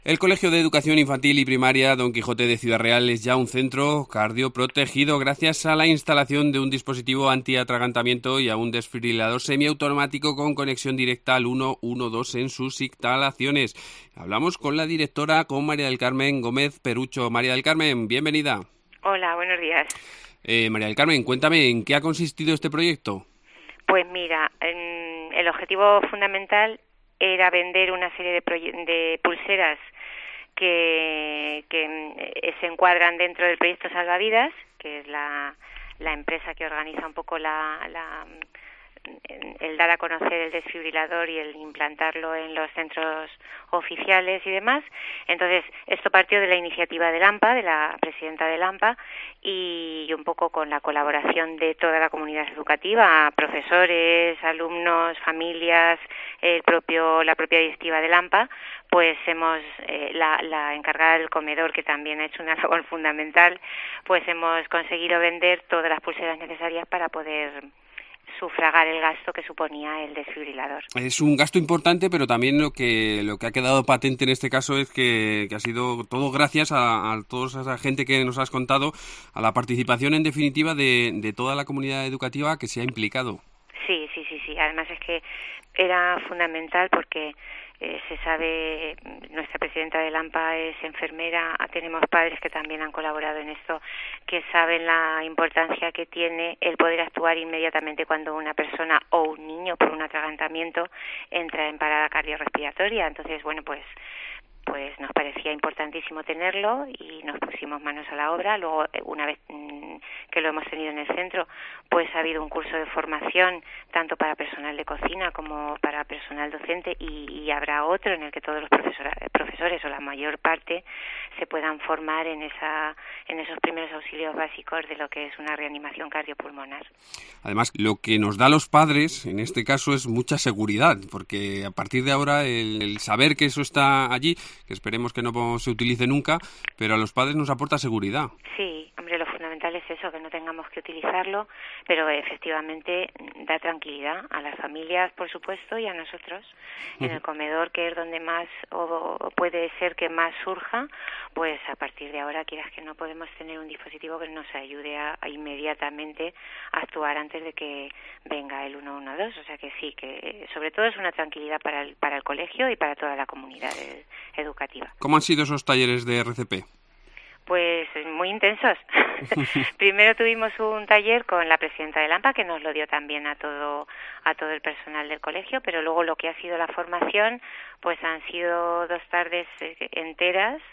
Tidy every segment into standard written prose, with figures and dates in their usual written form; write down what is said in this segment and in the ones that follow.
El Colegio de Educación Infantil y Primaria Don Quijote de Ciudad Real es ya un centro cardioprotegido gracias a la instalación de un dispositivo antiatragantamiento y a un desfibrilador semiautomático con conexión directa al 112 en sus instalaciones. Hablamos con la directora, con María del Carmen Gómez Perucho. María del Carmen, bienvenida. Hola, buenos días. María del Carmen, cuéntame, ¿en qué ha consistido este proyecto? Pues mira, el objetivo fundamental era vender una serie de pulseras que se encuadran dentro del proyecto Salvavidas, que es la empresa que organiza un poco el dar a conocer el desfibrilador y el implantarlo en los centros oficiales y demás. Entonces, esto partió de la iniciativa del AMPA, de la presidenta del AMPA, y un poco con la colaboración de toda la comunidad educativa, profesores, alumnos, familias, la propia directiva del AMPA, pues la encargada del comedor, que también ha hecho una labor fundamental, pues hemos conseguido vender todas las pulseras necesarias para poder sufragar el gasto que suponía el desfibrilador. Es un gasto importante, pero también lo que ha quedado patente en este caso es que ha sido todo gracias a toda esa gente que nos has contado, a la participación en definitiva de toda la comunidad educativa que se ha implicado. Sí. Además es que era fundamental porque se sabe, nuestra presidenta del AMPA es enfermera, tenemos padres que también han colaborado en esto, que saben la importancia que tiene el poder actuar inmediatamente cuando una persona o un niño por un atragantamiento entra en parada cardiorrespiratoria. Entonces, bueno, pues nos parecía importantísimo tenerlo y nos pusimos manos a la obra. Luego, una vez que lo hemos tenido en el centro, pues ha habido un curso de formación tanto para personal de cocina como para personal docente y habrá otro en el que todos los profesores o la mayor parte se puedan formar en esos primeros auxilios básicos de lo que es una reanimación cardiopulmonar. Además, lo que nos da a los padres, en este caso, es mucha seguridad, porque a partir de ahora el saber que eso está allí, que esperemos que no se utilice nunca, pero a los padres nos aporta seguridad. Sí, hombre, lo fundamental es eso, que no tengamos que utilizarlo, pero efectivamente da tranquilidad a las familias, por supuesto, y a nosotros. En el comedor, que es donde más o puede ser que más surja, pues a partir de ahora, quieras que no, podemos tener un dispositivo que nos ayude a inmediatamente actuar antes de que venga el 112. O sea que sí, que sobre todo es una tranquilidad para el colegio y para toda la comunidad educativa. ¿Cómo han sido esos talleres de RCP? Pues muy intensos. Primero tuvimos un taller con la presidenta del AMPA, que nos lo dio también a todo el personal del colegio, pero luego lo que ha sido la formación, pues han sido 2 tardes enteras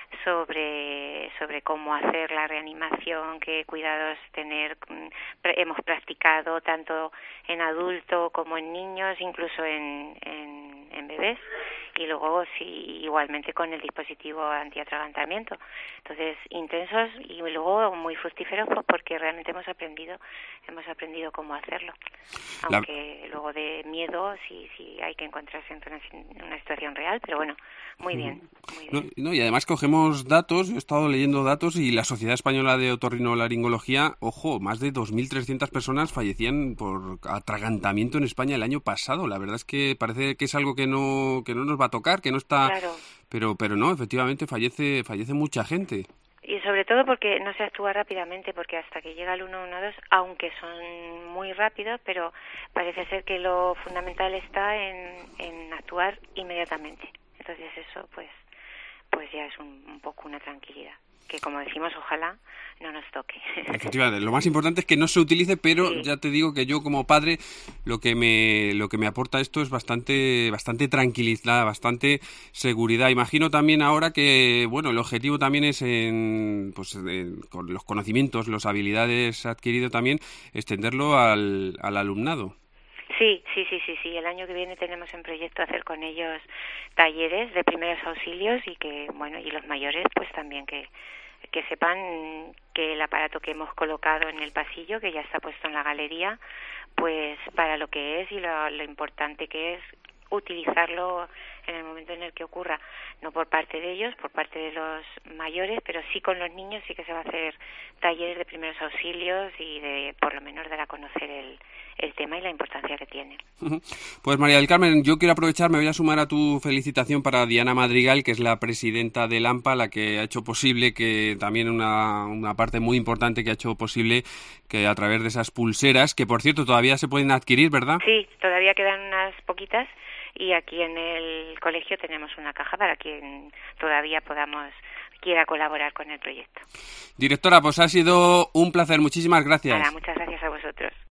sobre cómo hacer la reanimación, qué cuidados tener. Hemos practicado tanto en adulto como en niños, incluso en bebés, y luego sí, igualmente con el dispositivo antiatragantamiento. Entonces, intensos y luego muy fructíferos, pues porque realmente hemos aprendido cómo hacerlo. Aunque luego de miedo sí hay que encontrarse en una situación real, pero bueno, muy bien. No, y además cogemos datos, he estado leyendo datos, y la Sociedad Española de Otorrinolaringología, ojo, más de 2.300 personas fallecían por atragantamiento en España el año pasado. La verdad es que parece que es algo que no nos va a tocar, que no está... Claro. Pero no, efectivamente fallece mucha gente. Y sobre todo porque no se actúa rápidamente, porque hasta que llega el 112, aunque son muy rápidos, pero parece ser que lo fundamental está en actuar inmediatamente. Entonces eso pues ya es un poco una tranquilidad, que como decimos, ojalá no nos toque. Efectivamente, lo más importante es que no se utilice, pero sí. Ya te digo que yo como padre lo que me aporta esto es bastante tranquilidad, bastante seguridad. Imagino también ahora que, bueno, el objetivo también es con los conocimientos, las habilidades adquiridas también, extenderlo al alumnado. Sí. El año que viene tenemos en proyecto hacer con ellos talleres de primeros auxilios y y los mayores pues también que sepan que el aparato que hemos colocado en el pasillo, que ya está puesto en la galería, pues para lo que es y lo importante que es utilizarlo en el momento en el que ocurra, no por parte de ellos, por parte de los mayores, pero sí con los niños sí que se va a hacer talleres de primeros auxilios y de, por lo menos, dar a conocer el tema y la importancia que tiene. Pues María del Carmen, yo quiero aprovechar, me voy a sumar a tu felicitación para Diana Madrigal, que es la presidenta del AMPA, la que ha hecho posible, que también una parte muy importante que ha hecho posible que a través de esas pulseras, que por cierto todavía se pueden adquirir, ¿verdad? Sí, todavía quedan unas poquitas y aquí en el colegio tenemos una caja para quien todavía quiera colaborar con el proyecto. Directora, pues ha sido un placer, muchísimas gracias. Muchas gracias a vosotros.